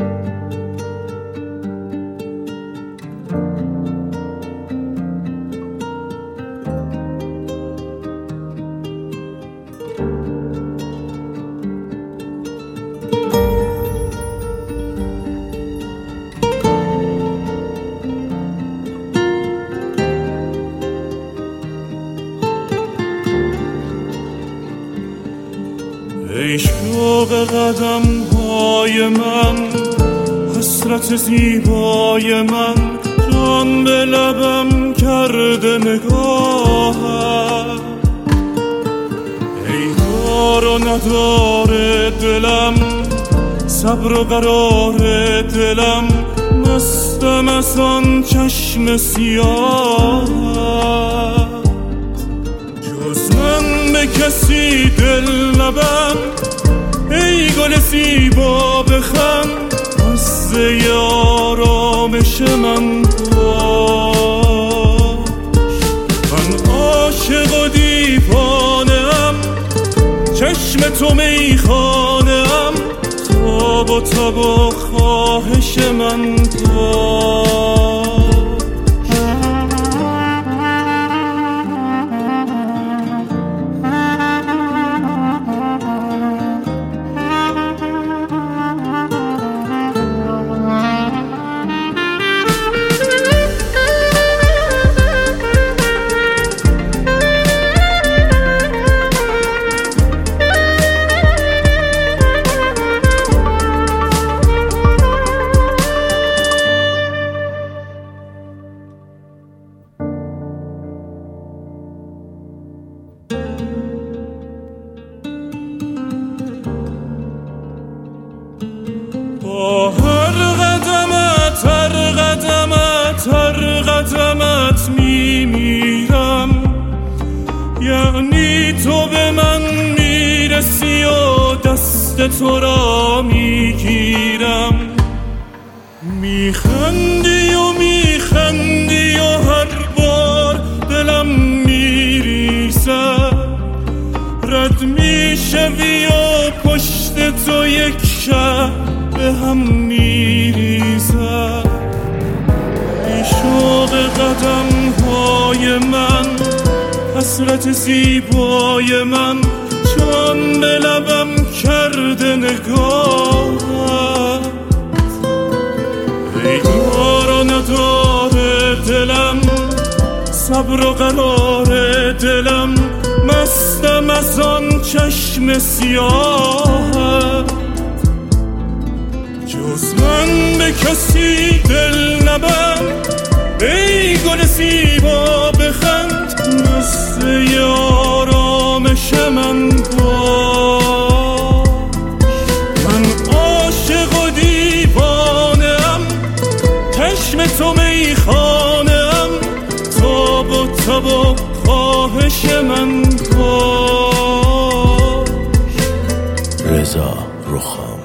ای شوق قدم های من، حسرت زیبای من، جان به لبم کرده نگاهت. ای دار و ندار دلم، صبر و قرار دلم، مستم از آن چشم سیاهت. جز من به کسی دل نبند، ای گل زیبا بخند، قصه آرامش من باش. من عاشق و دیوانه‌ام، چشم تو میخانه‌ام، تاب و تاب و خواهش من باش. با هر قدمت هر قدمت هر قدمت میمیرم، یعنی تو به من میرسی و دست تو را میگیرم. میخندی و میخندی و هر بار دلم میریزد، رد میشوی و پشت تو یک شب به هم میریزد. ای شوق قدم های من، حسرت زیبای من، جان به لبم کرده نگاهت. ای دار و ندار دلم، صبر و قرار دلم، مستم از آن چشم سیاهت. جز من به کسی دل نبند، ای گل زیبا بخند، قصه آرامش من باش. من عاشق و دیوانه‌ام، چشم تو میخانه‌ام، تاب و تاب و خواهش من باش. رضا رخام.